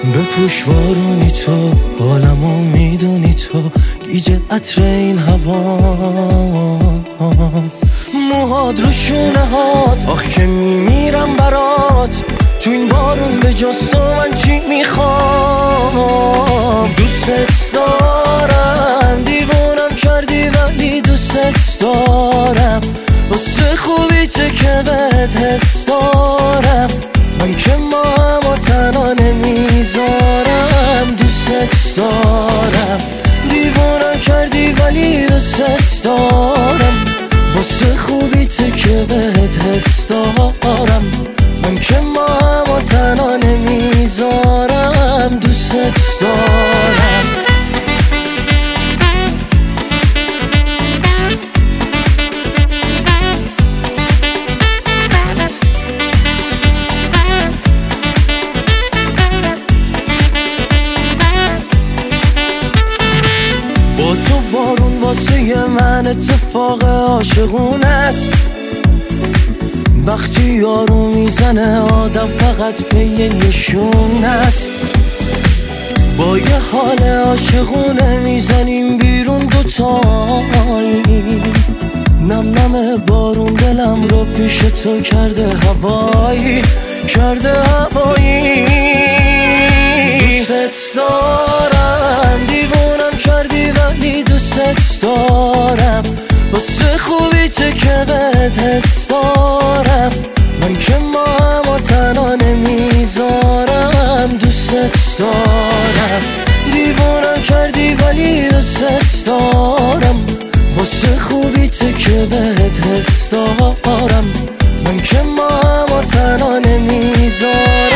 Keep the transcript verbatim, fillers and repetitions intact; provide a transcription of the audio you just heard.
بپوش بارونی تو، حالمو میدونی تو، گیج عطر این هوا، موهات رو شونه هات، آخ که میمیرم برات، تو این بارون به جز تو من چی میخوام. دوستت دارم، دیوونم کردی ولی دوستت دارم، واسه خوبی چه که بهت حس دارم، من که ما همو تنها نمیذارم. دوستت دارم، دیوونم کردی ولی دوستت دارم، واسه خوبی چه که بهت حس دارم، من که ما همو تنها نمیذارم. دوستت دارم. با تو بارون واسه من اتفاق عاشقونه است، وقتی یارو میزنه آدم فقط پی یه شونه است. با یه حال عاشقونه میزنیم بیرون دوتایی، نم نم بارون دلم رو پیش تو کرده هوایی، کرده هوایی. دوستت دارم، دیوونم کردی ولی دوستت دارم، واسه خوبی چه که بهت حس دارم، من که ما همو تنها نمیذارم. دوستت دارم، دیوونم کردی ولی دوستت دارم، واسه خوبی چه که بهت حس دارم، من که ما همو تنها نمیذارم.